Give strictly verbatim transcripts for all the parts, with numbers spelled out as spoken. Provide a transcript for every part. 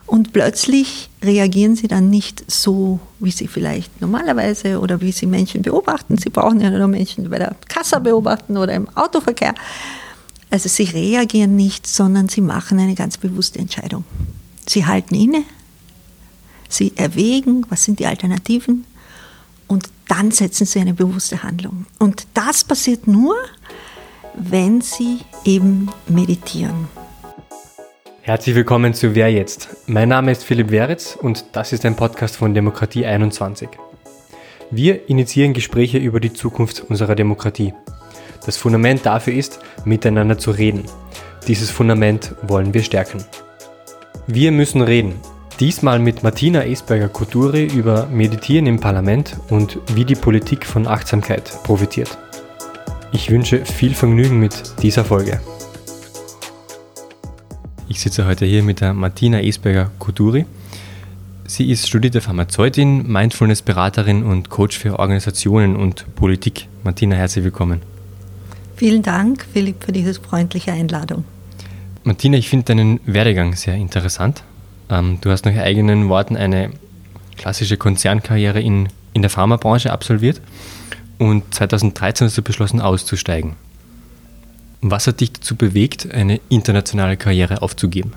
Und plötzlich reagieren sie dann nicht so, wie sie vielleicht normalerweise oder wie sie Menschen beobachten. Sie brauchen ja nur Menschen bei der Kasse beobachten oder im Autoverkehr. Also sie reagieren nicht, sondern sie machen eine ganz bewusste Entscheidung. Sie halten inne, sie erwägen, was sind die Alternativen und dann setzen sie eine bewusste Handlung. Und das passiert nur, wenn sie eben meditieren. Herzlich willkommen zu Wer jetzt? Mein Name ist Philipp Weritz und das ist ein Podcast von Demokratie einundzwanzig. Wir initiieren Gespräche über die Zukunft unserer Demokratie. Das Fundament dafür ist, miteinander zu reden. Dieses Fundament wollen wir stärken. Wir müssen reden. Diesmal mit Martina Esberger-Kuturi über Meditieren im Parlament und wie die Politik von Achtsamkeit profitiert. Ich wünsche viel Vergnügen mit dieser Folge. Ich sitze heute hier mit der Martina Esberger-Kuturi. Sie ist studierte Pharmazeutin, Mindfulness-Beraterin und Coach für Organisationen und Politik. Martina, herzlich willkommen. Vielen Dank, Philipp, für diese freundliche Einladung. Martina, ich finde deinen Werdegang sehr interessant. Du hast nach eigenen Worten eine klassische Konzernkarriere in, in der Pharmabranche absolviert und zweitausenddreizehn hast du beschlossen, auszusteigen. Was hat dich dazu bewegt, eine internationale Karriere aufzugeben?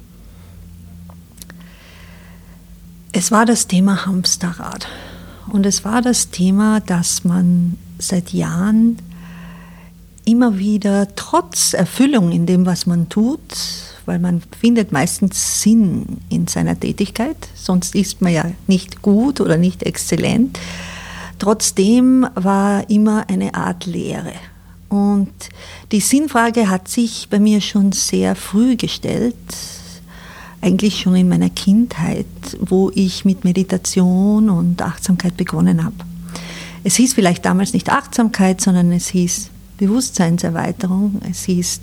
Es war das Thema Hamsterrad. Und es war das Thema, dass man seit Jahren immer wieder trotz Erfüllung in dem, was man tut, weil man findet meistens Sinn in seiner Tätigkeit, sonst ist man ja nicht gut oder nicht exzellent. Trotzdem war immer eine Art Leere. Und die Sinnfrage hat sich bei mir schon sehr früh gestellt, eigentlich schon in meiner Kindheit, wo ich mit Meditation und Achtsamkeit begonnen habe. Es hieß vielleicht damals nicht Achtsamkeit, sondern es hieß Bewusstseinserweiterung, es hieß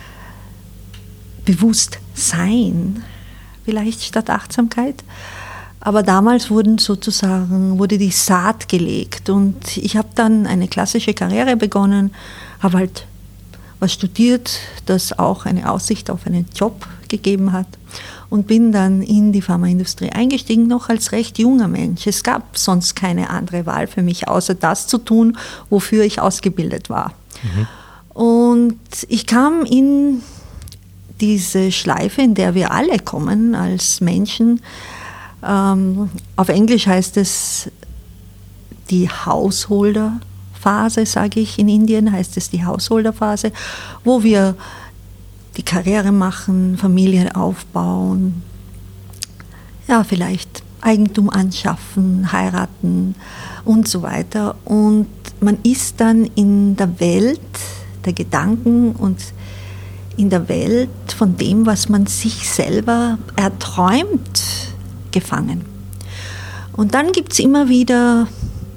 Bewusstsein, vielleicht statt Achtsamkeit. Aber damals wurden sozusagen, wurde die Saat gelegt und ich habe dann eine klassische Karriere begonnen, habe halt was studiert, das auch eine Aussicht auf einen Job gegeben hat und bin dann in die Pharmaindustrie eingestiegen, noch als recht junger Mensch. Es gab sonst keine andere Wahl für mich, außer das zu tun, wofür ich ausgebildet war. Mhm. Und ich kam in diese Schleife, in der wir alle kommen als Menschen. Ähm, auf Englisch heißt es die Householder-Phase, sage ich. In Indien heißt es die Householder-Phase, wo wir die Karriere machen, Familie aufbauen, ja, vielleicht Eigentum anschaffen, heiraten und so weiter. Und man ist dann in der Welt der Gedanken und in der Welt von dem, was man sich selber erträumt, gefangen. Und dann gibt es immer wieder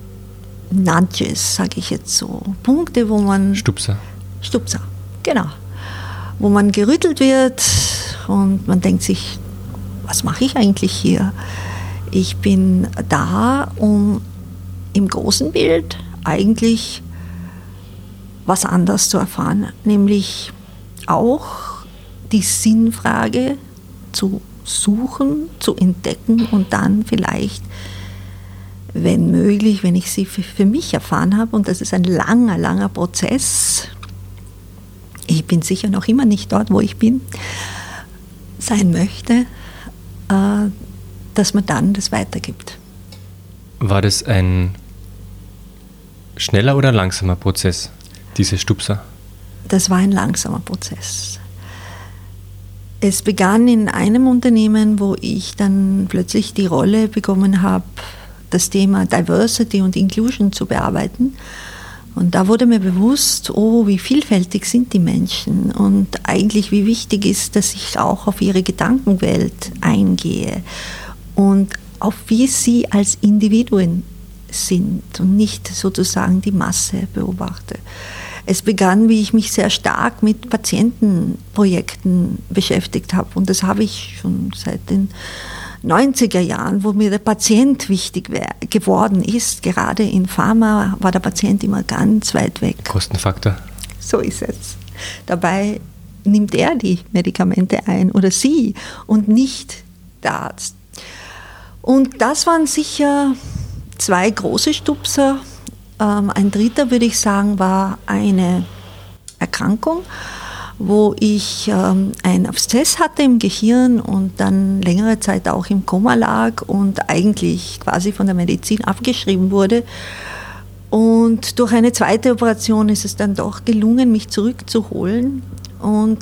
Nudges, sage ich jetzt so, Punkte, wo man... Stupser. Stupser, genau. Wo man gerüttelt wird und man denkt sich, was mache ich eigentlich hier? Ich bin da, um im großen Bild eigentlich was anderes zu erfahren, nämlich auch die Sinnfrage zu suchen, zu entdecken und dann vielleicht, wenn möglich, wenn ich sie für, für mich erfahren habe, und das ist ein langer, langer Prozess, ich bin sicher noch immer nicht dort, wo ich bin, sein möchte, äh, dass man dann das weitergibt. War das ein schneller oder langsamer Prozess, diese Stupser? Das war ein langsamer Prozess. Es begann in einem Unternehmen, wo ich dann plötzlich die Rolle bekommen habe, das Thema Diversity und Inclusion zu bearbeiten. Und da wurde mir bewusst, oh, wie vielfältig sind die Menschen und eigentlich wie wichtig ist, dass ich auch auf ihre Gedankenwelt eingehe und auf wie sie als Individuen sind und nicht sozusagen die Masse beobachte. Es begann, wie ich mich sehr stark mit Patientenprojekten beschäftigt habe. Und das habe ich schon seit den neunziger Jahren, wo mir der Patient wichtig wär, geworden ist. Gerade in Pharma war der Patient immer ganz weit weg. Kostenfaktor. So ist es. Dabei nimmt er die Medikamente ein oder sie und nicht der Arzt. Und das waren sicher zwei große Stupser. Ähm, ein dritter, würde ich sagen, war eine Erkrankung, wo ich ähm, einen Abszess hatte im Gehirn und dann längere Zeit auch im Koma lag und eigentlich quasi von der Medizin abgeschrieben wurde. Und durch eine zweite Operation ist es dann doch gelungen, mich zurückzuholen. Und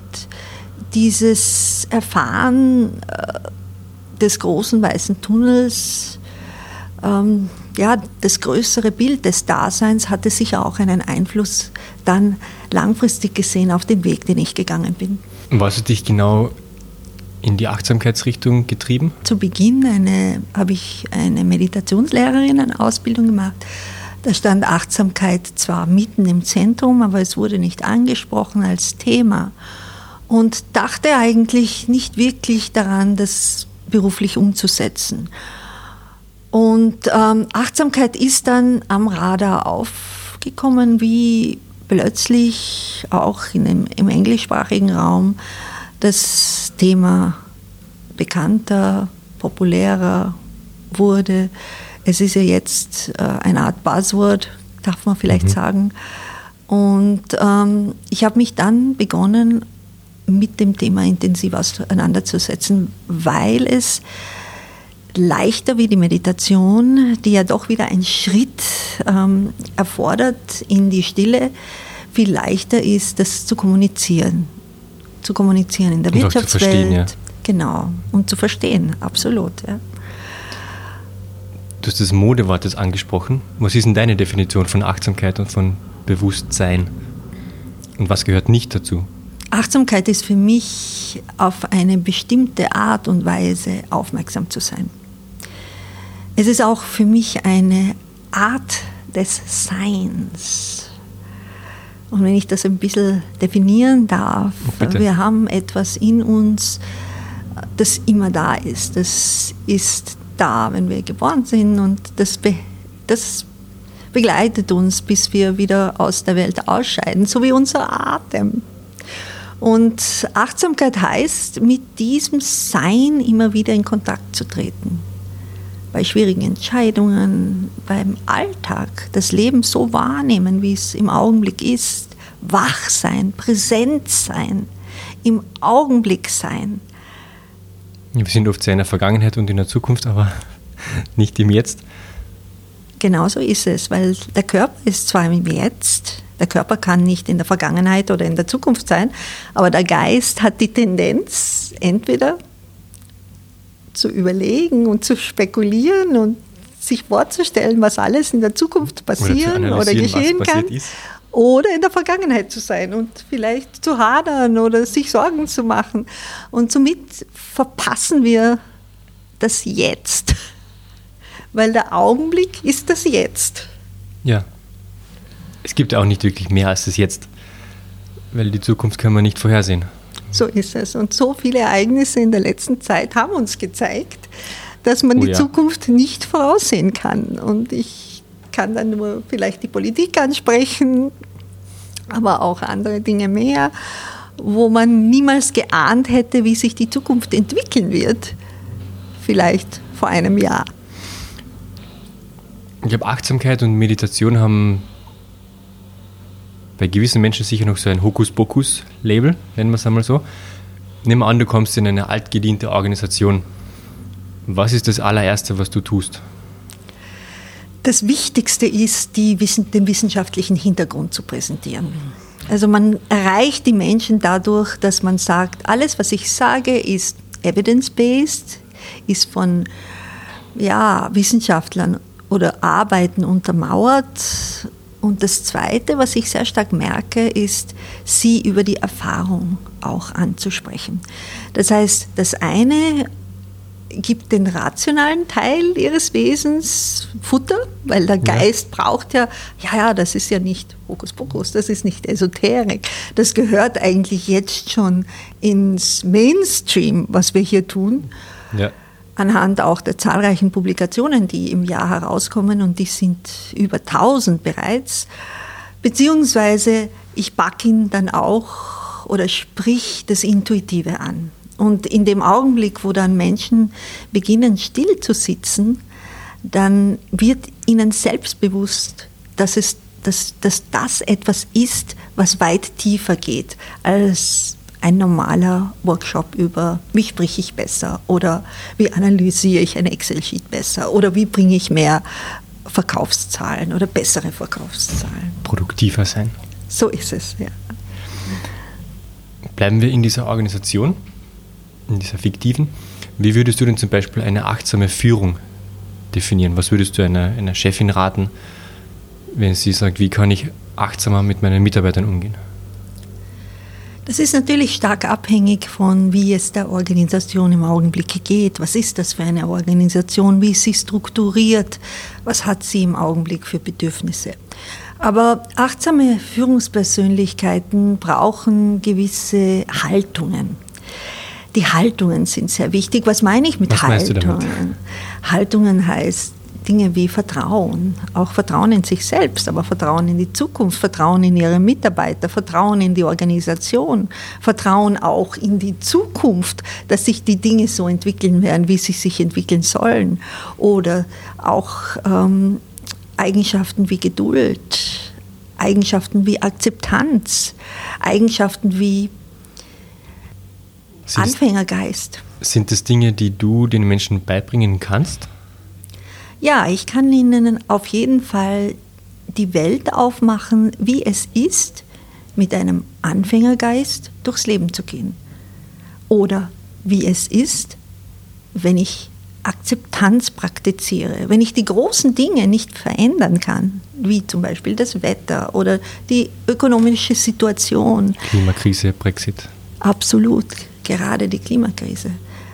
dieses Erfahren äh, des großen weißen Tunnels, ähm, ja, das größere Bild des Daseins hatte sicher auch einen Einfluss dann langfristig gesehen auf den Weg, den ich gegangen bin. Was hat dich genau in die Achtsamkeitsrichtung getrieben? Zu Beginn eine, habe ich eine Meditationslehrerin-Ausbildung gemacht. Da stand Achtsamkeit zwar mitten im Zentrum, aber es wurde nicht angesprochen als Thema und dachte eigentlich nicht wirklich daran, das beruflich umzusetzen. Und ähm, Achtsamkeit ist dann am Radar aufgekommen, wie plötzlich auch in dem, im englischsprachigen Raum das Thema bekannter, populärer wurde. Es ist ja jetzt äh, eine Art Buzzword, darf man vielleicht mhm. sagen. Und ähm, ich habe mich dann begonnen, mit dem Thema intensiv auseinanderzusetzen, weil es leichter wie die Meditation, die ja doch wieder einen Schritt ähm, erfordert in die Stille, viel leichter ist, das zu kommunizieren. Zu kommunizieren in der und Wirtschaftswelt. Auch zu verstehen, ja. Genau, und zu verstehen, absolut. Ja. Du hast das Modewort jetzt angesprochen. Was ist denn deine Definition von Achtsamkeit und von Bewusstsein? Und was gehört nicht dazu? Achtsamkeit ist für mich, auf eine bestimmte Art und Weise aufmerksam zu sein. Es ist auch für mich eine Art des Seins. Und wenn ich das ein bisschen definieren darf, Bitte. Wir haben etwas in uns, das immer da ist. Das ist da, wenn wir geboren sind, und das, be- das begleitet uns, bis wir wieder aus der Welt ausscheiden, so wie unser Atem. Und Achtsamkeit heißt, mit diesem Sein immer wieder in Kontakt zu treten. Bei schwierigen Entscheidungen, beim Alltag, das Leben so wahrnehmen, wie es im Augenblick ist, wach sein, präsent sein, im Augenblick sein. Wir sind oft sehr in der Vergangenheit und in der Zukunft, aber nicht im Jetzt. Genau so ist es, weil der Körper ist zwar im Jetzt, der Körper kann nicht in der Vergangenheit oder in der Zukunft sein, aber der Geist hat die Tendenz, entweder zu überlegen und zu spekulieren und sich vorzustellen, was alles in der Zukunft passieren oder, oder geschehen kann, ist. Oder in der Vergangenheit zu sein und vielleicht zu hadern oder sich Sorgen zu machen. Und somit verpassen wir das Jetzt, weil der Augenblick ist das Jetzt. Ja. Es gibt auch nicht wirklich mehr als das Jetzt, weil die Zukunft kann man nicht vorhersehen. So ist es. Und so viele Ereignisse in der letzten Zeit haben uns gezeigt, dass man oh, die ja. Zukunft nicht voraussehen kann. Und ich kann dann nur vielleicht die Politik ansprechen, aber auch andere Dinge mehr, wo man niemals geahnt hätte, wie sich die Zukunft entwickeln wird. Vielleicht vor einem Jahr. Ich glaube, Achtsamkeit und Meditation haben bei gewissen Menschen sicher noch so ein Hokuspokus-Label, nennen wir es einmal so. Nehmen wir an, du kommst in eine altgediente Organisation. Was ist das allererste, was du tust? Das Wichtigste ist, die, den wissenschaftlichen Hintergrund zu präsentieren. Also man erreicht die Menschen dadurch, dass man sagt, alles, was ich sage, ist evidence-based, ist von ja, Wissenschaftlern oder Arbeiten untermauert. Und das Zweite, was ich sehr stark merke, ist, sie über die Erfahrung auch anzusprechen. Das heißt, das eine gibt den rationalen Teil ihres Wesens Futter, weil der Geist ja. braucht ja, ja, ja, das ist ja nicht Hokuspokus, das ist nicht Esoterik. Das gehört eigentlich jetzt schon ins Mainstream, was wir hier tun. Ja. Anhand auch der zahlreichen Publikationen, die im Jahr herauskommen, und die sind über tausend bereits, beziehungsweise ich packe ihn dann auch oder sprich das Intuitive an. Und in dem Augenblick, wo dann Menschen beginnen, still zu sitzen, dann wird ihnen selbstbewusst, dass, es, dass, dass das etwas ist, was weit tiefer geht als ein normaler Workshop über, wie spreche ich besser oder wie analysiere ich ein Excel-Sheet besser oder wie bringe ich mehr Verkaufszahlen oder bessere Verkaufszahlen. Produktiver sein. So ist es, ja. Bleiben wir in dieser Organisation, in dieser fiktiven. Wie würdest du denn zum Beispiel eine achtsame Führung definieren? Was würdest du einer, einer Chefin raten, wenn sie sagt, wie kann ich achtsamer mit meinen Mitarbeitern umgehen? Das ist natürlich stark abhängig von, wie es der Organisation im Augenblick geht. Was ist das für eine Organisation? Wie ist sie strukturiert? Was hat sie im Augenblick für Bedürfnisse? Aber achtsame Führungspersönlichkeiten brauchen gewisse Haltungen. Die Haltungen sind sehr wichtig. Was meine ich mit Was meinst Haltungen? du damit? Haltungen heißt Dinge wie Vertrauen, auch Vertrauen in sich selbst, aber Vertrauen in die Zukunft, Vertrauen in ihre Mitarbeiter, Vertrauen in die Organisation, Vertrauen auch in die Zukunft, dass sich die Dinge so entwickeln werden, wie sie sich entwickeln sollen. Oder auch ähm, Eigenschaften wie Geduld, Eigenschaften wie Akzeptanz, Eigenschaften wie Sind, Anfängergeist. Sind das Dinge, die du den Menschen beibringen kannst? Ja, ich kann ihnen auf jeden Fall die Welt aufmachen, wie es ist, mit einem Anfängergeist durchs Leben zu gehen. Oder wie es ist, wenn ich Akzeptanz praktiziere, wenn ich die großen Dinge nicht verändern kann, wie zum Beispiel das Wetter oder die ökonomische Situation. Klimakrise, Brexit. Absolut, gerade die Klimakrise.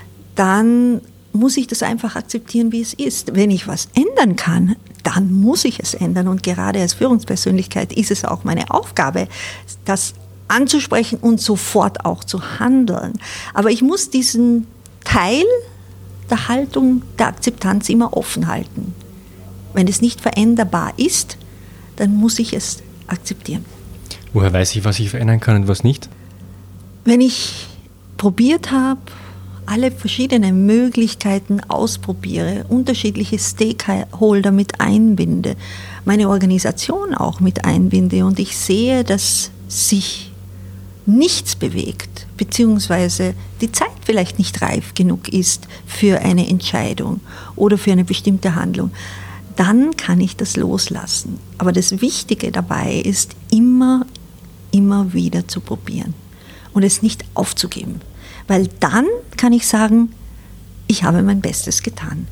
Dann muss ich das einfach akzeptieren, wie es ist. Wenn ich was ändern kann, dann muss ich es ändern. Und gerade als Führungspersönlichkeit ist es auch meine Aufgabe, das anzusprechen und sofort auch zu handeln. Aber ich muss diesen Teil der Haltung, der Akzeptanz immer offen halten. Wenn es nicht veränderbar ist, dann muss ich es akzeptieren. Woher weiß ich, was ich verändern kann und was nicht? Wenn ich probiert habe, alle verschiedenen Möglichkeiten ausprobiere, unterschiedliche Stakeholder mit einbinde, meine Organisation auch mit einbinde und ich sehe, dass sich nichts bewegt, beziehungsweise die Zeit vielleicht nicht reif genug ist für eine Entscheidung oder für eine bestimmte Handlung, dann kann ich das loslassen. Aber das Wichtige dabei ist, immer, immer wieder zu probieren und es nicht aufzugeben. Weil dann kann ich sagen, ich habe mein Bestes getan.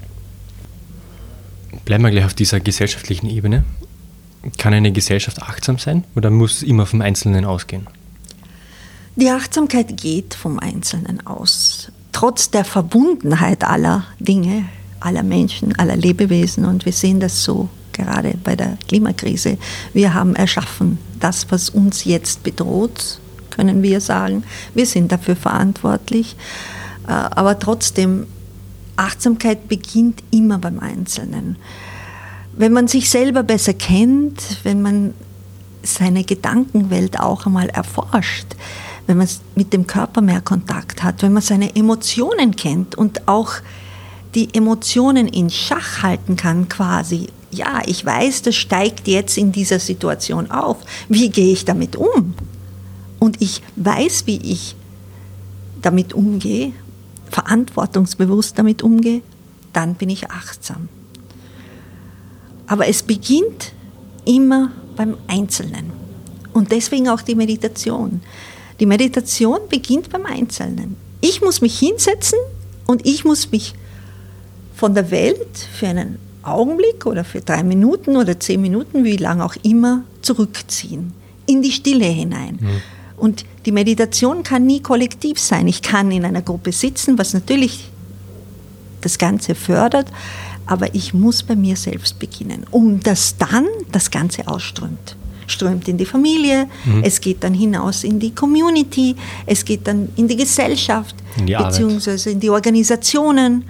Bleiben wir gleich auf dieser gesellschaftlichen Ebene. Kann eine Gesellschaft achtsam sein oder muss es immer vom Einzelnen ausgehen? Die Achtsamkeit geht vom Einzelnen aus. Trotz der Verbundenheit aller Dinge, aller Menschen, aller Lebewesen. Und wir sehen das so gerade bei der Klimakrise. Wir haben erschaffen, das, was uns jetzt bedroht, können wir sagen. Wir sind dafür verantwortlich. Aber trotzdem, Achtsamkeit beginnt immer beim Einzelnen. Wenn man sich selber besser kennt, wenn man seine Gedankenwelt auch einmal erforscht, wenn man mit dem Körper mehr Kontakt hat, wenn man seine Emotionen kennt und auch die Emotionen in Schach halten kann quasi. Ja, ich weiß, das steigt jetzt in dieser Situation auf. Wie gehe ich damit um? Und ich weiß, wie ich damit umgehe, verantwortungsbewusst damit umgehe, dann bin ich achtsam. Aber es beginnt immer beim Einzelnen. Und deswegen auch die Meditation. Die Meditation beginnt beim Einzelnen. Ich muss mich hinsetzen und ich muss mich von der Welt für einen Augenblick oder für drei Minuten oder zehn Minuten, wie lang auch immer, zurückziehen. In die Stille hinein. Mhm. Und die Meditation kann nie kollektiv sein. Ich kann in einer Gruppe sitzen, was natürlich das Ganze fördert, aber ich muss bei mir selbst beginnen, um dass dann das Ganze ausströmt. Strömt in die Familie, mhm. es geht dann hinaus in die Community, es geht dann in die Gesellschaft, in die beziehungsweise in die Organisationen.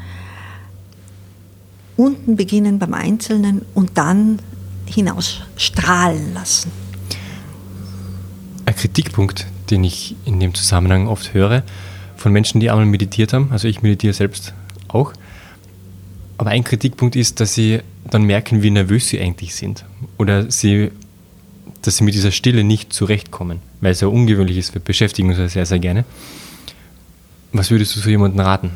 Unten beginnen beim Einzelnen und dann hinaus strahlen lassen. Ein Kritikpunkt, den ich in dem Zusammenhang oft höre, von Menschen, die einmal meditiert haben. Also ich meditiere selbst auch. Aber ein Kritikpunkt ist, dass sie dann merken, wie nervös sie eigentlich sind. Oder sie, dass sie mit dieser Stille nicht zurechtkommen, weil es ja ungewöhnlich ist. Wir beschäftigen uns ja sehr, sehr gerne. Was würdest du so jemandem raten?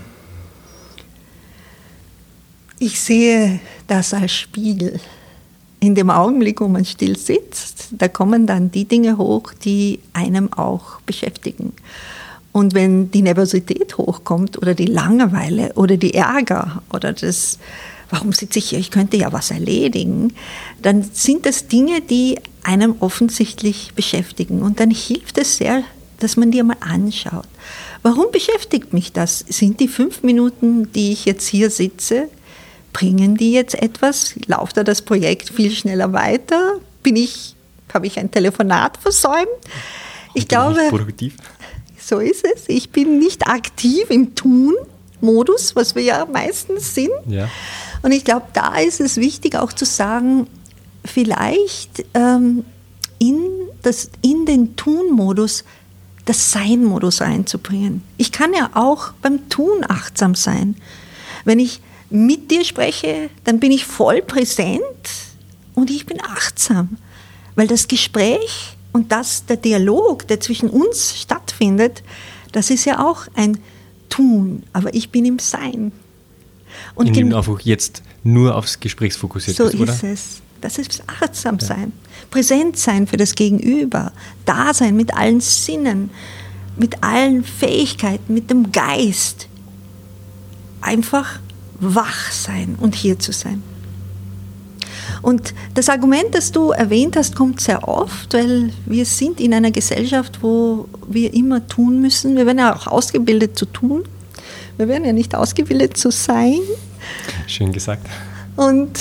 Ich sehe das als Spiegel. In dem Augenblick, wo man still sitzt, da kommen dann die Dinge hoch, die einem auch beschäftigen. Und wenn die Nervosität hochkommt oder die Langeweile oder die Ärger oder das, warum sitze ich hier, ich könnte ja was erledigen, dann sind das Dinge, die einem offensichtlich beschäftigen. Und dann hilft es sehr, dass man die mal anschaut. Warum beschäftigt mich das? Sind die fünf Minuten, die ich jetzt hier sitze, bringen die jetzt etwas? Läuft da das Projekt viel schneller weiter? Bin ich, habe ich ein Telefonat versäumt? Ich glaube, nicht produktiv. So ist es. Ich bin nicht aktiv im Tun-Modus, was wir ja meistens sind. Ja. Und ich glaube, da ist es wichtig auch zu sagen, vielleicht ähm, in, das, in den Tun-Modus das Sein-Modus reinzubringen. Ich kann ja auch beim Tun achtsam sein. Wenn ich mit dir spreche, dann bin ich voll präsent und ich bin achtsam, weil das Gespräch und das, der Dialog, der zwischen uns stattfindet, das ist ja auch ein Tun, aber ich bin im Sein. Und Indem du einfach jetzt nur aufs Gespräch fokussiert so bist, oder? So ist es. Das ist achtsam sein, ja. Präsent sein für das Gegenüber, da sein mit allen Sinnen, mit allen Fähigkeiten, mit dem Geist. Einfach wach sein und hier zu sein. Und das Argument, das du erwähnt hast, kommt sehr oft, weil wir sind in einer Gesellschaft, wo wir immer tun müssen. Wir werden ja auch ausgebildet zu tun. Wir werden ja nicht ausgebildet zu sein. Schön gesagt. Und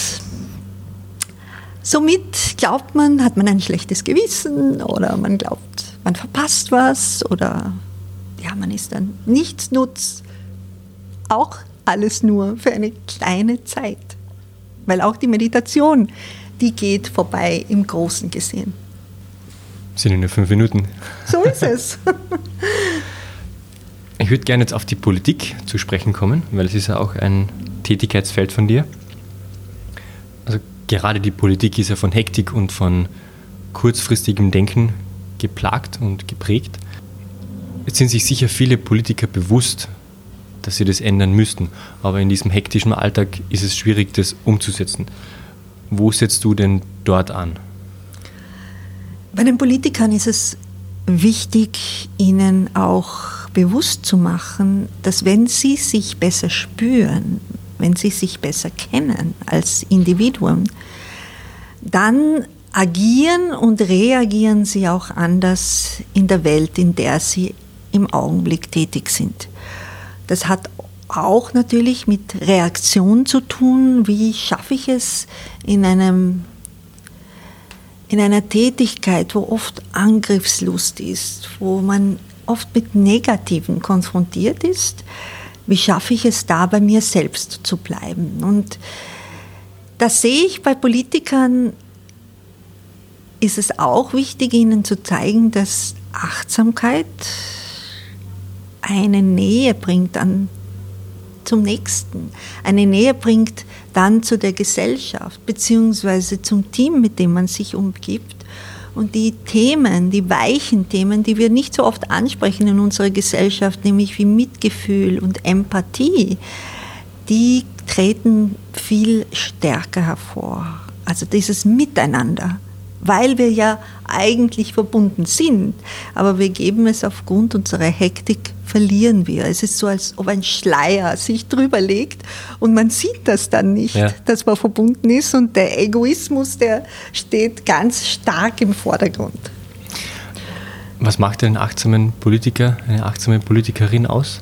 somit glaubt man, hat man ein schlechtes Gewissen oder man glaubt, man verpasst was oder ja, man ist dann nichtsnutz. Auch alles nur für eine kleine Zeit. Weil auch die Meditation, die geht vorbei im Großen gesehen. Sind ja nur fünf Minuten. So ist es. Ich würde gerne jetzt auf die Politik zu sprechen kommen, weil es ist ja auch ein Tätigkeitsfeld von dir. Also gerade die Politik ist ja von Hektik und von kurzfristigem Denken geplagt und geprägt. Jetzt sind sich sicher viele Politiker bewusst, dass sie das ändern müssten. Aber in diesem hektischen Alltag ist es schwierig, das umzusetzen. Wo setzt du denn dort an? Bei den Politikern ist es wichtig, ihnen auch bewusst zu machen, dass wenn sie sich besser spüren, wenn sie sich besser kennen als Individuen, dann agieren und reagieren sie auch anders in der Welt, in der sie im Augenblick tätig sind. Das hat auch natürlich mit Reaktion zu tun. Wie schaffe ich es in einem, in einer Tätigkeit, wo oft Angriffslust ist, wo man oft mit Negativen konfrontiert ist, wie schaffe ich es da, bei mir selbst zu bleiben? Und das sehe ich bei Politikern, ist es auch wichtig, ihnen zu zeigen, dass Achtsamkeit eine Nähe bringt an, zum Nächsten, eine Nähe bringt dann zu der Gesellschaft beziehungsweise zum Team, mit dem man sich umgibt. Und die Themen, die weichen Themen, die wir nicht so oft ansprechen in unserer Gesellschaft, nämlich wie Mitgefühl und Empathie, die treten viel stärker hervor. Also dieses Miteinander, weil wir ja eigentlich verbunden sind, aber wir geben es aufgrund unserer Hektik, verlieren wir. Es ist so, als ob ein Schleier sich drüber legt und man sieht das dann nicht, ja, dass man verbunden ist und der Egoismus, der steht ganz stark im Vordergrund. Was macht einen achtsamen Politiker, eine achtsame Politikerin aus?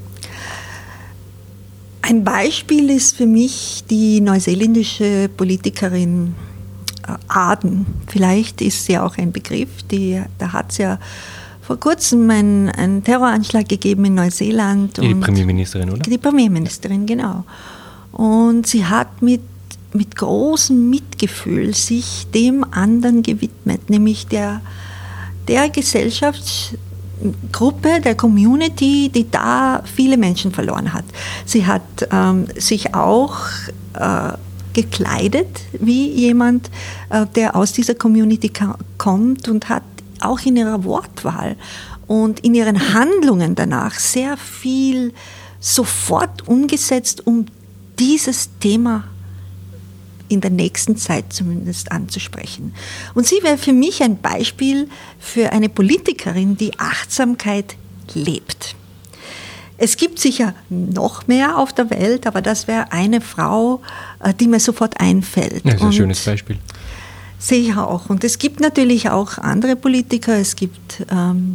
Ein Beispiel ist für mich die neuseeländische Politikerin Ardern. Vielleicht ist sie auch ein Begriff, die, da hat es ja vor kurzem einen, einen Terroranschlag gegeben in Neuseeland. Die und Premierministerin, oder? Die Premierministerin, genau. Und sie hat mit, mit großem Mitgefühl sich dem anderen gewidmet, nämlich der, der Gesellschaft, Gruppe der Community, die da viele Menschen verloren hat. Sie hat ähm, sich auch äh, gekleidet wie jemand, äh, der aus dieser Community ka- kommt und hat auch in ihrer Wortwahl und in ihren Handlungen danach sehr viel sofort umgesetzt, um dieses Thema in der nächsten Zeit zumindest anzusprechen. Und sie wäre für mich ein Beispiel für eine Politikerin, die Achtsamkeit lebt. Es gibt sicher noch mehr auf der Welt, aber das wäre eine Frau, die mir sofort einfällt. Ja, das ist ein schönes Beispiel. Sehe ich auch. Und es gibt natürlich auch andere Politiker. Es gibt ähm,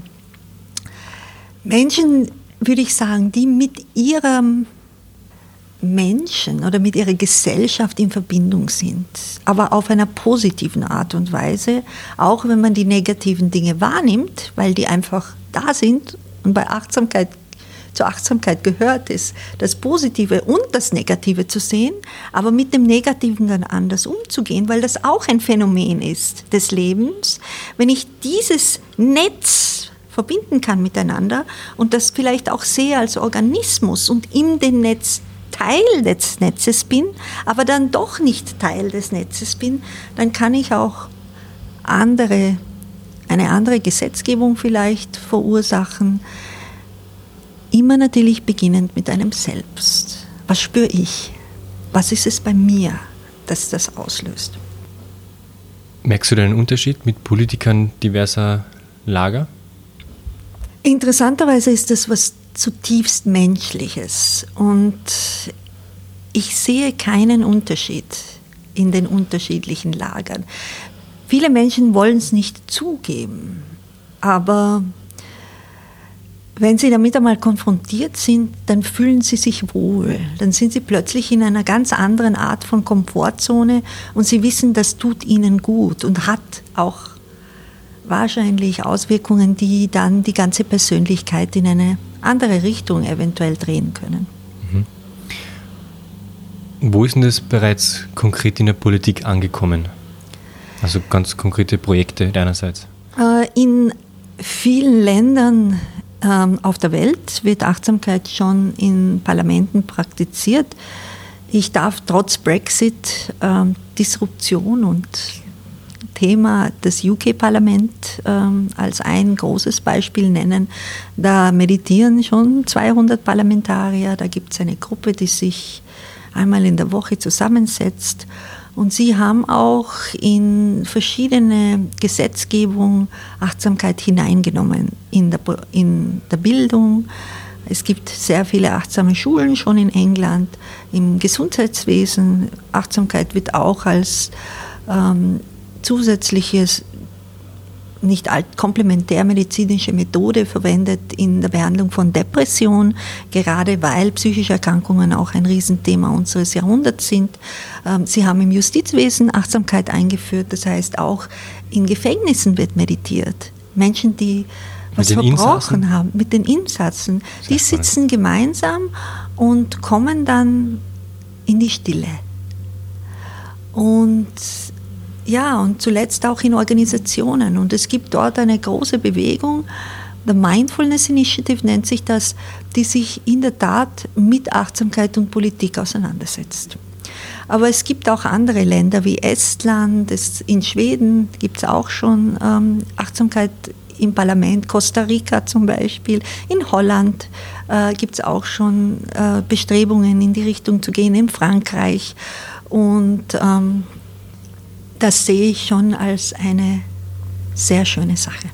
Menschen, würde ich sagen, die mit ihrem Menschen oder mit ihrer Gesellschaft in Verbindung sind, aber auf einer positiven Art und Weise, auch wenn man die negativen Dinge wahrnimmt, weil die einfach da sind und bei Achtsamkeit, zur Achtsamkeit gehört es, das Positive und das Negative zu sehen, aber mit dem Negativen dann anders umzugehen, weil das auch ein Phänomen ist des Lebens. Wenn ich dieses Netz verbinden kann miteinander und das vielleicht auch sehe als Organismus und in dem Netz Teil des Netzes bin, aber dann doch nicht Teil des Netzes bin, dann kann ich auch andere, eine andere Gesetzgebung vielleicht verursachen. Immer natürlich beginnend mit einem Selbst. Was spüre ich? Was ist es bei mir, das das auslöst? Merkst du denn einen Unterschied mit Politikern diverser Lager? Interessanterweise ist das was zutiefst Menschliches und ich sehe keinen Unterschied in den unterschiedlichen Lagern. Viele Menschen wollen es nicht zugeben, aber wenn sie damit einmal konfrontiert sind, dann fühlen sie sich wohl. Dann sind sie plötzlich in einer ganz anderen Art von Komfortzone und sie wissen, das tut ihnen gut und hat auch wahrscheinlich Auswirkungen, die dann die ganze Persönlichkeit in eine andere Richtung eventuell drehen können. Mhm. Wo ist denn das bereits konkret in der Politik angekommen? Also ganz konkrete Projekte deinerseits? In vielen Ländern auf der Welt wird Achtsamkeit schon in Parlamenten praktiziert. Ich darf trotz Brexit Disruption und Thema das U K-Parlament ähm, als ein großes Beispiel nennen. Da meditieren schon zweihundert Parlamentarier. Da gibt es eine Gruppe, die sich einmal in der Woche zusammensetzt. Und sie haben auch in verschiedene Gesetzgebung Achtsamkeit hineingenommen in der, in der Bildung. Es gibt sehr viele achtsame Schulen schon in England. Im Gesundheitswesen, Achtsamkeit wird auch als ähm, zusätzliches, nicht komplementärmedizinische Methode verwendet in der Behandlung von Depression, gerade weil psychische Erkrankungen auch ein Riesenthema unseres Jahrhunderts sind. Sie haben im Justizwesen Achtsamkeit eingeführt, das heißt auch in Gefängnissen wird meditiert. Menschen, die was verbrochen haben, mit den Insassen, die sitzen gemeinsam und kommen dann in die Stille. Und ja, und zuletzt auch in Organisationen. Und es gibt dort eine große Bewegung, The Mindfulness Initiative nennt sich das, die sich in der Tat mit Achtsamkeit und Politik auseinandersetzt. Aber es gibt auch andere Länder wie Estland, es, in Schweden gibt es auch schon ähm, Achtsamkeit im Parlament, Costa Rica zum Beispiel, in Holland äh, gibt es auch schon äh, Bestrebungen in die Richtung zu gehen, in Frankreich. Und ähm, das sehe ich schon als eine sehr schöne Sache.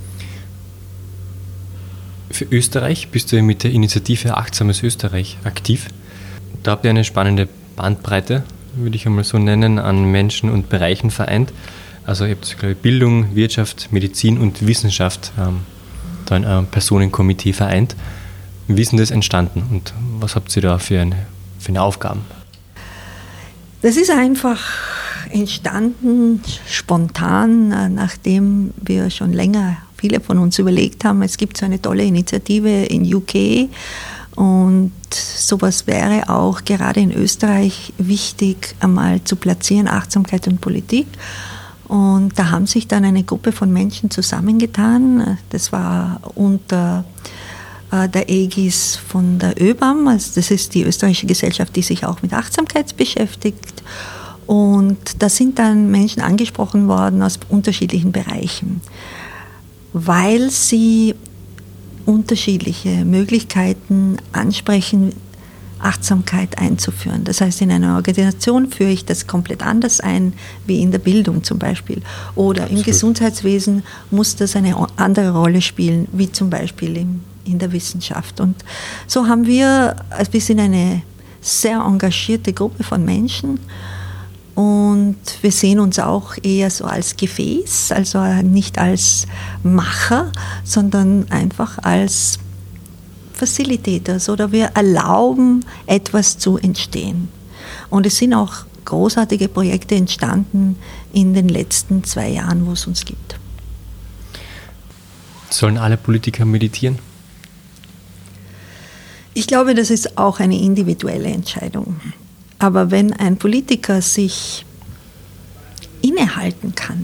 Für Österreich bist du mit der Initiative Achtsames Österreich aktiv. Da habt ihr eine spannende Bandbreite, würde ich einmal so nennen, an Menschen und Bereichen vereint. Also ihr habt, glaube ich, Bildung, Wirtschaft, Medizin und Wissenschaft ähm, da in einem Personenkomitee vereint. Wie ist denn das entstanden und was habt ihr da für eine, für eine Aufgaben? Das ist einfach entstanden, spontan, nachdem wir schon länger, viele von uns überlegt haben, es gibt so eine tolle Initiative in U K und sowas wäre auch gerade in Österreich wichtig, einmal zu platzieren, Achtsamkeit und Politik. Und da haben sich dann eine Gruppe von Menschen zusammengetan. Das war unter der Ägis von der ÖBAM, also das ist die österreichische Gesellschaft, die sich auch mit Achtsamkeit beschäftigt. Und da sind dann Menschen angesprochen worden aus unterschiedlichen Bereichen, weil sie unterschiedliche Möglichkeiten ansprechen, Achtsamkeit einzuführen. Das heißt, in einer Organisation führe ich das komplett anders ein, wie in der Bildung zum Beispiel. Oder Absolut. Im Gesundheitswesen muss das eine andere Rolle spielen, wie zum Beispiel im, in der Wissenschaft. Und so haben wir, also wir sind eine sehr engagierte Gruppe von Menschen und wir sehen uns auch eher so als Gefäß, also nicht als Macher, sondern einfach als Facilitators, oder wir erlauben, etwas zu entstehen. Und es sind auch großartige Projekte entstanden in den letzten zwei Jahren, wo es uns gibt. Sollen alle Politiker meditieren? Ich glaube, das ist auch eine individuelle Entscheidung. Aber wenn ein Politiker sich innehalten kann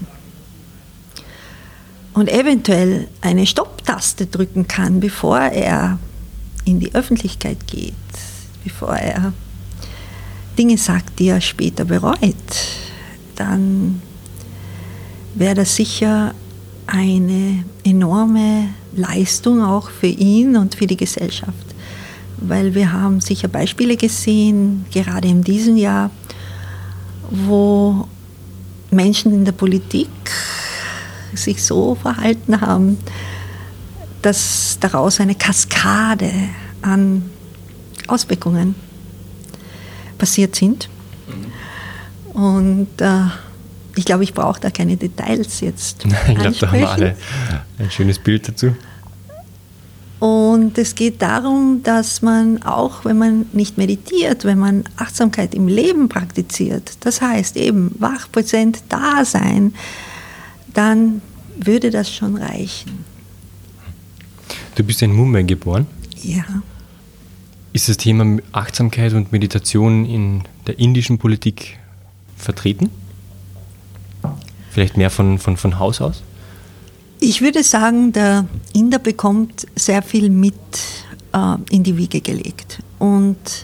und eventuell eine Stopptaste drücken kann, bevor er in die Öffentlichkeit geht, bevor er Dinge sagt, die er später bereut, dann wäre das sicher eine enorme Leistung auch für ihn und für die Gesellschaft. Weil wir haben sicher Beispiele gesehen, gerade in diesem Jahr, wo Menschen in der Politik sich so verhalten haben, dass daraus eine Kaskade an Auswirkungen passiert sind. Und äh, ich glaube, ich brauche da keine Details jetzt. Ich glaube, da haben wir alle ein schönes Bild dazu. Und es geht darum, dass man auch, wenn man nicht meditiert, wenn man Achtsamkeit im Leben praktiziert, das heißt eben wach, präsent, da sein, dann würde das schon reichen. Du bist in Mumbai geboren. Ja. Ist das Thema Achtsamkeit und Meditation in der indischen Politik vertreten? Vielleicht mehr von, von, von Haus aus? Ich würde sagen, der Inder bekommt sehr viel mit äh, in die Wiege gelegt. Und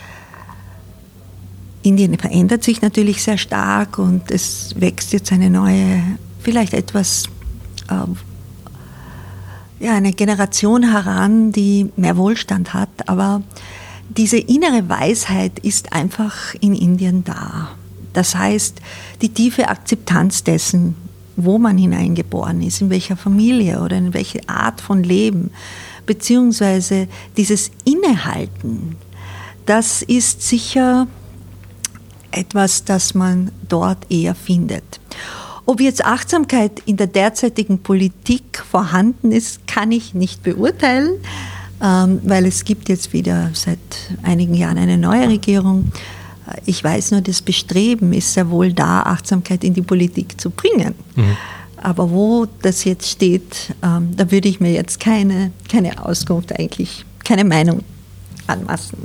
Indien verändert sich natürlich sehr stark und es wächst jetzt eine neue, vielleicht etwas, äh, ja, eine Generation heran, die mehr Wohlstand hat. Aber diese innere Weisheit ist einfach in Indien da. Das heißt, die tiefe Akzeptanz dessen, wo man hineingeboren ist, in welcher Familie oder in welche Art von Leben, beziehungsweise dieses Innehalten, das ist sicher etwas, das man dort eher findet. Ob jetzt Achtsamkeit in der derzeitigen Politik vorhanden ist, kann ich nicht beurteilen, weil es gibt jetzt wieder seit einigen Jahren eine neue Regierung. Ich weiß nur, das Bestreben ist sehr wohl da, Achtsamkeit in die Politik zu bringen. Mhm. Aber wo das jetzt steht, ähm, da würde ich mir jetzt keine, keine Auskunft, eigentlich keine Meinung anmaßen.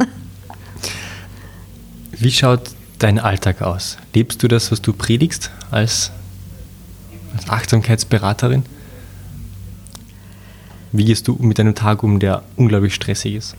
Wie schaut dein Alltag aus? Lebst du das, was du predigst als, als Achtsamkeitsberaterin? Wie gehst du mit einem Tag um, der unglaublich stressig ist?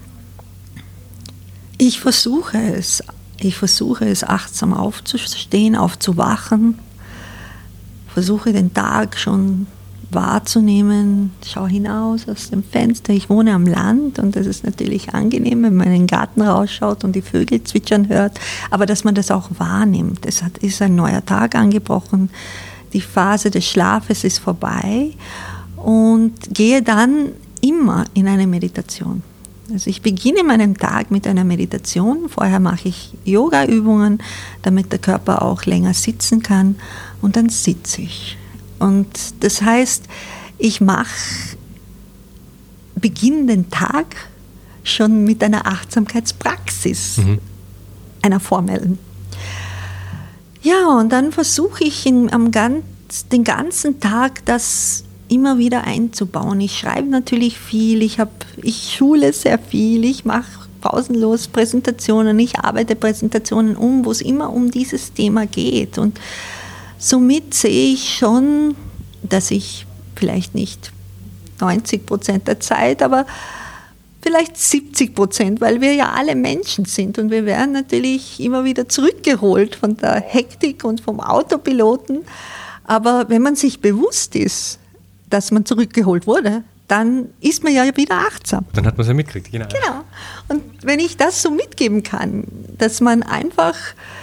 Ich versuche es. Ich versuche es achtsam aufzustehen, aufzuwachen, versuche den Tag schon wahrzunehmen, schaue hinaus aus dem Fenster. Ich wohne am Land und das ist natürlich angenehm, wenn man in den Garten rausschaut und die Vögel zwitschern hört, aber dass man das auch wahrnimmt. Es ist ein neuer Tag angebrochen, die Phase des Schlafes ist vorbei und gehe dann immer in eine Meditation. Also ich beginne meinen Tag mit einer Meditation. Vorher mache ich Yoga-Übungen, damit der Körper auch länger sitzen kann. Und dann sitze ich. Und das heißt, ich mache, beginne den Tag schon mit einer Achtsamkeitspraxis, mhm. einer formellen. Ja, und dann versuche ich in, am ganz, den ganzen Tag das immer wieder einzubauen. Ich schreibe natürlich viel, ich, hab, ich schule sehr viel, ich mache pausenlos Präsentationen, ich arbeite Präsentationen um, wo es immer um dieses Thema geht. Und Somit sehe ich schon, dass ich vielleicht nicht neunzig Prozent der Zeit, aber vielleicht siebzig Prozent, weil wir ja alle Menschen sind und wir werden natürlich immer wieder zurückgeholt von der Hektik und vom Autopiloten. Aber wenn man sich bewusst ist, dass man zurückgeholt wurde, dann ist man ja wieder achtsam. Dann hat man es ja mitgekriegt, genau. Genau. Und wenn ich das so mitgeben kann, dass man einfach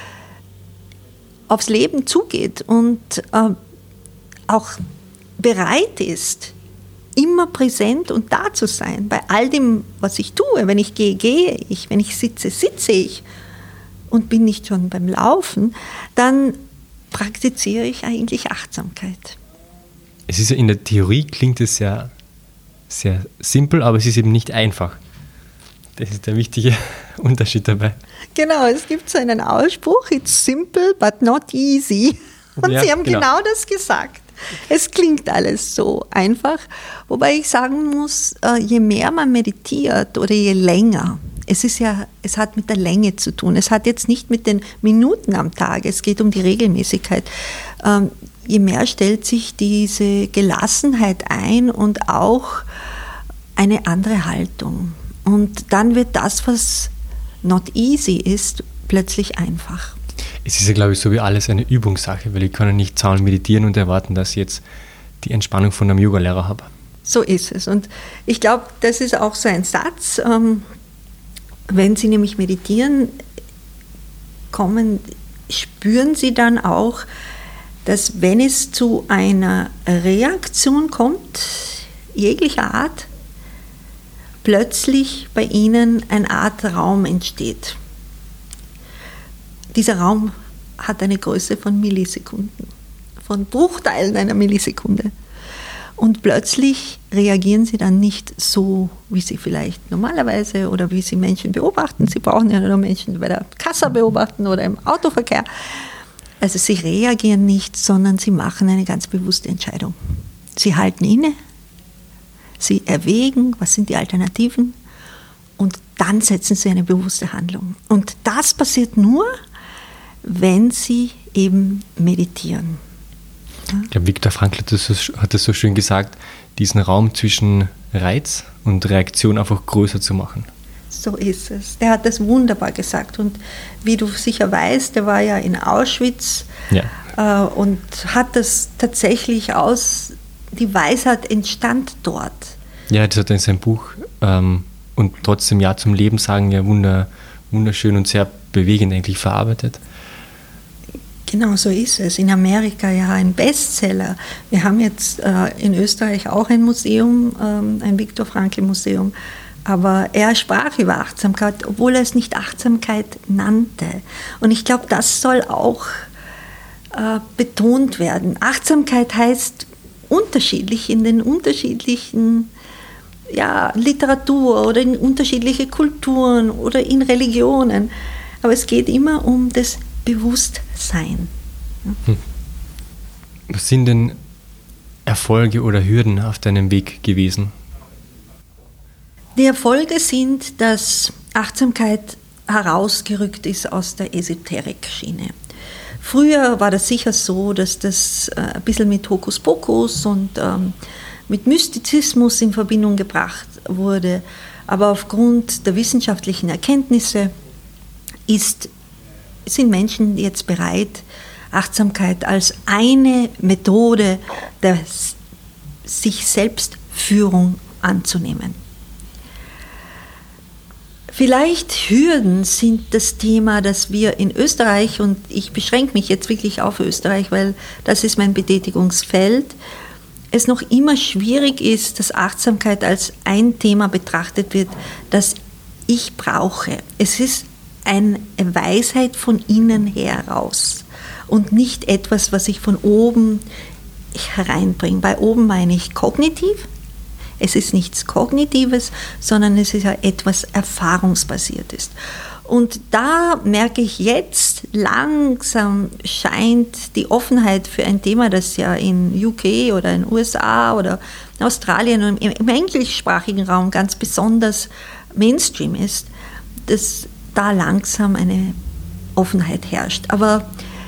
aufs Leben zugeht und äh, auch bereit ist, immer präsent und da zu sein, bei all dem, was ich tue. Wenn ich gehe, gehe ich. Wenn ich sitze, sitze ich und bin nicht schon beim Laufen, dann praktiziere ich eigentlich Achtsamkeit. Es ist ja in der Theorie, klingt es ja sehr simpel, aber es ist eben nicht einfach. Das ist der wichtige Unterschied dabei. Genau, es gibt so einen Ausspruch, it's simple but not easy. Und ja, Sie haben genau. genau das gesagt. Es klingt alles so einfach, wobei ich sagen muss, je mehr man meditiert oder je länger, es ist ja, es hat mit der Länge zu tun, es hat jetzt nicht mit den Minuten am Tag, es geht um die Regelmäßigkeit. Ähm, je mehr stellt sich diese Gelassenheit ein und auch eine andere Haltung. Und dann wird das, was not easy ist, plötzlich einfach. Es ist ja, glaube ich, so wie alles eine Übungssache, weil ich kann ja nicht zahlen meditieren und erwarten, dass ich jetzt die Entspannung von einem Yoga-Lehrer habe. So ist es. Und ich glaube, das ist auch so ein Satz, ähm, wenn Sie nämlich meditieren, kommen, spüren Sie dann auch, dass wenn es zu einer Reaktion kommt, jeglicher Art, plötzlich bei Ihnen eine Art Raum entsteht. Dieser Raum hat eine Größe von Millisekunden, von Bruchteilen einer Millisekunde. Und plötzlich reagieren Sie dann nicht so, wie Sie vielleicht normalerweise oder wie Sie Menschen beobachten. Sie brauchen ja nur Menschen bei der Kasse beobachten oder im Autoverkehr. Also Sie reagieren nicht, sondern Sie machen eine ganz bewusste Entscheidung. Sie halten inne, Sie erwägen, was sind die Alternativen und dann setzen Sie eine bewusste Handlung. Und das passiert nur, wenn Sie eben meditieren. Ja? Ich glaube, Viktor Frankl hat das, so, hat das so schön gesagt, diesen Raum zwischen Reiz und Reaktion einfach größer zu machen. So ist es. Der hat das wunderbar gesagt. Und wie du sicher weißt, der war ja in Auschwitz ja. äh, und hat das tatsächlich aus, die Weisheit entstand dort. Ja, das hat er in seinem Buch ähm, und trotzdem Ja zum Leben sagen, ja wunder, wunderschön und sehr bewegend eigentlich verarbeitet. Genau so ist es. In Amerika ja ein Bestseller. Wir haben jetzt äh, in Österreich auch ein Museum, ähm, ein Viktor Frankl Museum. Aber er sprach über Achtsamkeit, obwohl er es nicht Achtsamkeit nannte. Und ich glaube, das soll auch äh, betont werden. Achtsamkeit heißt unterschiedlich in den unterschiedlichen ja, Literatur oder in unterschiedliche Kulturen oder in Religionen. Aber es geht immer um das Bewusstsein. Hm. Was sind denn Erfolge oder Hürden auf deinem Weg gewesen? Die Erfolge sind, dass Achtsamkeit herausgerückt ist aus der Esoterik-Schiene. Früher war das sicher so, dass das ein bisschen mit Hokuspokus und ähm, mit Mystizismus in Verbindung gebracht wurde. Aber aufgrund der wissenschaftlichen Erkenntnisse ist, sind Menschen jetzt bereit, Achtsamkeit als eine Methode der sich Selbstführung anzunehmen. Vielleicht Hürden sind das Thema, das wir in Österreich, und ich beschränke mich jetzt wirklich auf Österreich, weil das ist mein Betätigungsfeld, es noch immer schwierig ist, dass Achtsamkeit als ein Thema betrachtet wird, das ich brauche. Es ist eine Weisheit von innen heraus und nicht etwas, was ich von oben hereinbringe. Bei oben meine ich kognitiv. Es ist nichts Kognitives, sondern es ist ja etwas Erfahrungsbasiertes. Und da merke ich jetzt, langsam scheint die Offenheit für ein Thema, das ja in U K oder in den U S A oder in Australien und im, im englischsprachigen Raum ganz besonders Mainstream ist, dass da langsam eine Offenheit herrscht. Aber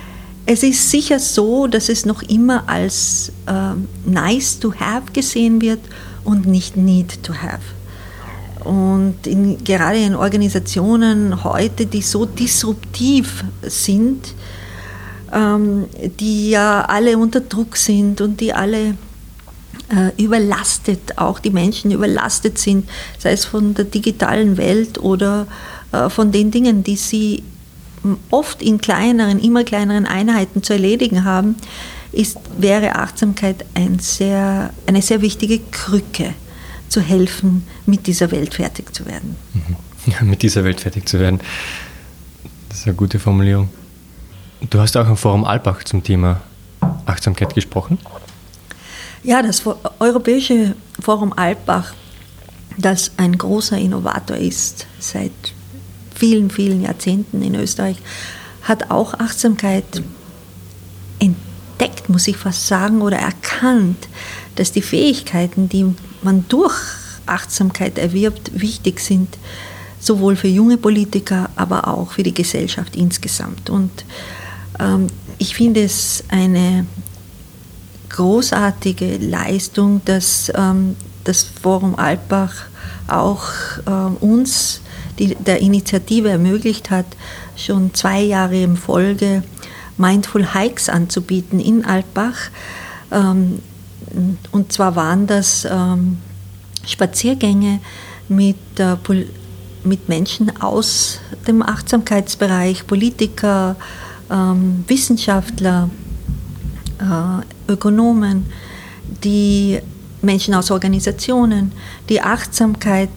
Es ist sicher so, dass es noch immer als äh, nice to have gesehen wird und nicht need to have. Und in, gerade in Organisationen heute, die so disruptiv sind, ähm, die ja alle unter Druck sind und die alle äh, überlastet, auch die Menschen überlastet sind, sei es von der digitalen Welt oder äh, von den Dingen, die sie oft in kleineren, immer kleineren Einheiten zu erledigen haben, ist, wäre Achtsamkeit ein sehr, eine sehr wichtige Krücke, zu helfen, mit dieser Welt fertig zu werden. Ja, mit dieser Welt fertig zu werden. Das ist eine gute Formulierung. Du hast auch im Forum Alpbach zum Thema Achtsamkeit gesprochen. Ja, das Europäische Forum Alpbach, das ein großer Innovator ist, seit vielen, vielen Jahrzehnten in Österreich, hat auch Achtsamkeit entdeckt, muss ich fast sagen, oder erkannt, dass die Fähigkeiten, die man durch Achtsamkeit erwirbt, wichtig sind, sowohl für junge Politiker, aber auch für die Gesellschaft insgesamt. Und ähm, ich finde es eine großartige Leistung, dass ähm, das Forum Alpbach auch ähm, uns die, der Initiative ermöglicht hat, schon zwei Jahre in Folge Mindful Hikes anzubieten in Alpbach. Ähm, Und zwar waren das ähm, Spaziergänge mit, äh, Pol- mit Menschen aus dem Achtsamkeitsbereich, Politiker, ähm, Wissenschaftler, äh, Ökonomen, die Menschen aus Organisationen, die Achtsamkeit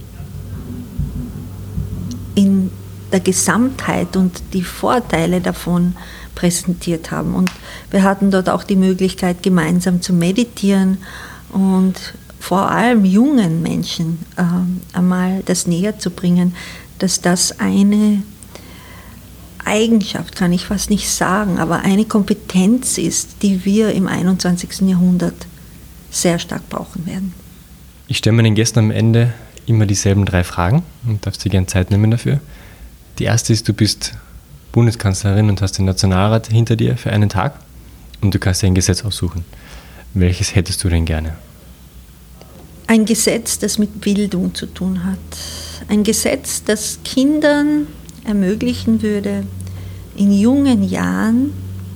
in der Gesamtheit und die Vorteile davon präsentiert haben. Und wir hatten dort auch die Möglichkeit, gemeinsam zu meditieren und vor allem jungen Menschen äh, einmal das näher zu bringen, dass das eine Eigenschaft, kann ich fast nicht sagen, aber eine Kompetenz ist, die wir im einundzwanzigsten Jahrhundert sehr stark brauchen werden. Ich stelle meinen Gästen am Ende immer dieselben drei Fragen und darfst dir gerne Zeit nehmen dafür. Die erste ist, du bist Bundeskanzlerin und hast den Nationalrat hinter dir für einen Tag und du kannst dir ein Gesetz aussuchen. Welches hättest du denn gerne? Ein Gesetz, das mit Bildung zu tun hat. Ein Gesetz, das Kindern ermöglichen würde, in jungen Jahren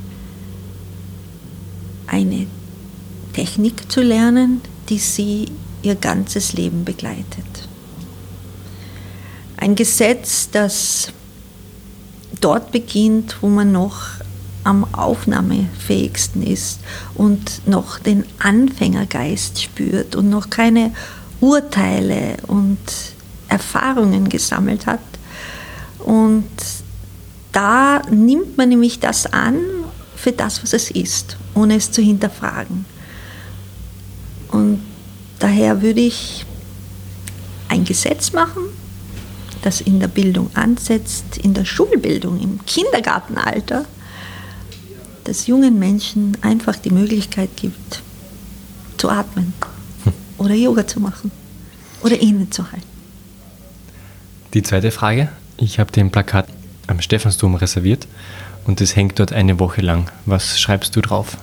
eine Technik zu lernen, die sie ihr ganzes Leben begleitet. Ein Gesetz, das dort beginnt, wo man noch am aufnahmefähigsten ist und noch den Anfängergeist spürt und noch keine Urteile und Erfahrungen gesammelt hat. Und da nimmt man nämlich das an für das, was es ist, ohne es zu hinterfragen. Und daher würde ich ein Gesetz machen, das in der Bildung ansetzt, in der Schulbildung, im Kindergartenalter, das jungen Menschen einfach die Möglichkeit gibt, zu atmen oder Yoga zu machen oder innezuhalten. Die zweite Frage. Ich habe den Plakat am Stephansdom reserviert und es hängt dort eine Woche lang. Was schreibst du drauf?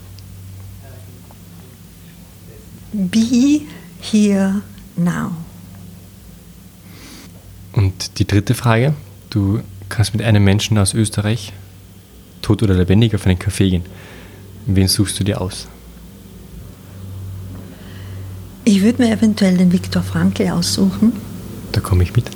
Be here now. Und die dritte Frage. Du kannst mit einem Menschen aus Österreich, tot oder lebendig, auf einen Café gehen. Wen suchst du dir aus? Ich würde mir eventuell den Viktor Frankl aussuchen. Da komme ich mit.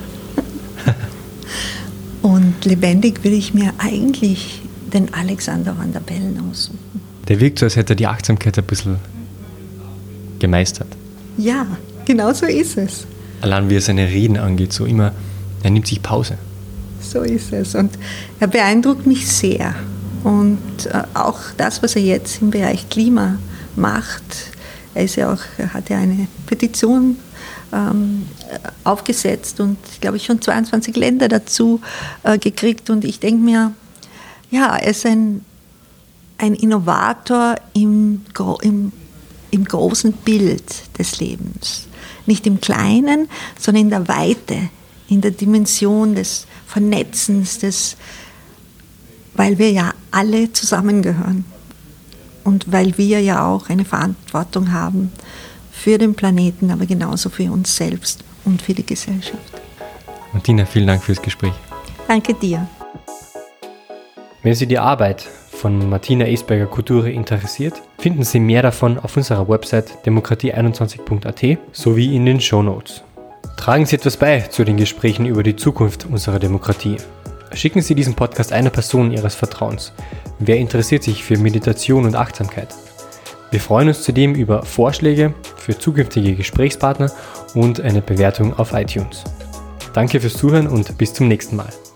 Und lebendig würde ich mir eigentlich den Alexander Van der Bellen aussuchen. Der wirkt so, als hätte er die Achtsamkeit ein bisschen gemeistert. Ja, genau so ist es. Allein wie er seine Reden angeht, so immer, er nimmt sich Pause. So ist es. Und er beeindruckt mich sehr. Und äh, auch das, was er jetzt im Bereich Klima macht, er ist ja auch, er hat ja eine Petition ähm, aufgesetzt und, glaube ich, schon zweiundzwanzig Länder dazu äh, gekriegt. Und ich denke mir, ja, er ist ein, ein Innovator im, im, im großen Bild des Lebens. Nicht im Kleinen, sondern in der Weite, in der Dimension des Vernetzens, des weil wir ja alle zusammengehören und weil wir ja auch eine Verantwortung haben für den Planeten, aber genauso für uns selbst und für die Gesellschaft. Martina, vielen Dank fürs Gespräch. Danke dir. Wenn Sie die Arbeit von Martina Esberger-Couture interessiert, finden Sie mehr davon auf unserer Website demokratie einundzwanzig punkt a t sowie in den Shownotes. Tragen Sie etwas bei zu den Gesprächen über die Zukunft unserer Demokratie. Schicken Sie diesen Podcast einer Person Ihres Vertrauens. Wer interessiert sich für Meditation und Achtsamkeit? Wir freuen uns zudem über Vorschläge für zukünftige Gesprächspartner und eine Bewertung auf iTunes. Danke fürs Zuhören und bis zum nächsten Mal.